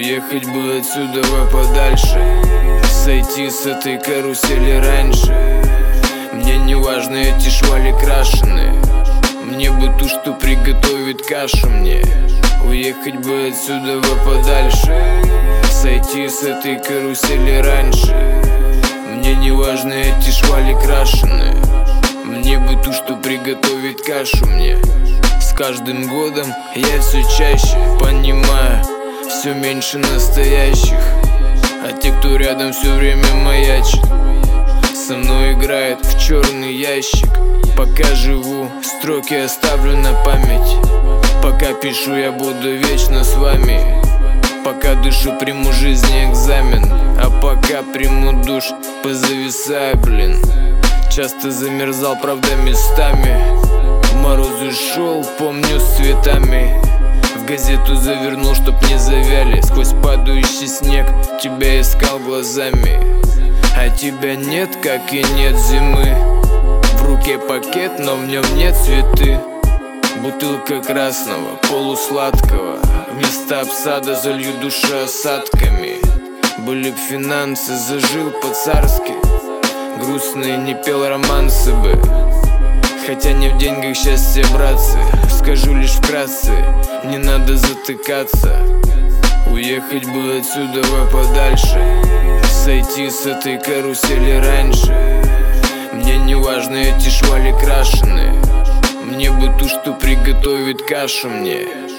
Уехать бы отсюда подальше, сойти с этой карусели раньше. Мне не важны эти швали крашеные, мне бы ту, что приготовит кашу мне. Уехать бы отсюда подальше, сойти с этой карусели раньше. Мне не важны эти швали крашеные, мне бы ту, что приготовит кашу мне. С каждым годом я все чаще понимаю, все меньше настоящих, а те, кто рядом, все время маячит, со мной играет в черный ящик. Пока живу, строки оставлю на память. Пока пишу, я буду вечно с вами. Пока дышу, приму жизни экзамен. А пока приму душ, позависаю, блин. Часто замерзал, правда, местами. В морозы шел, помню, с цветами. В газету завернул, чтоб не завяли. Сквозь падающий снег тебя искал глазами. А тебя нет, как и нет зимы. В руке пакет, но в нем нет цветы. Бутылка красного, полусладкого. Вместо обсада залью душу осадками. Были б финансы, зажил по-царски. Грустные не пел романсы бы. Хотя не в деньгах счастье, братцы. Скажу лишь вкратце, не надо затыкаться. Уехать бы отсюда подальше, сойти с этой карусели раньше. Мне не важны эти швали крашеные, мне бы ту, что приготовит кашу мне.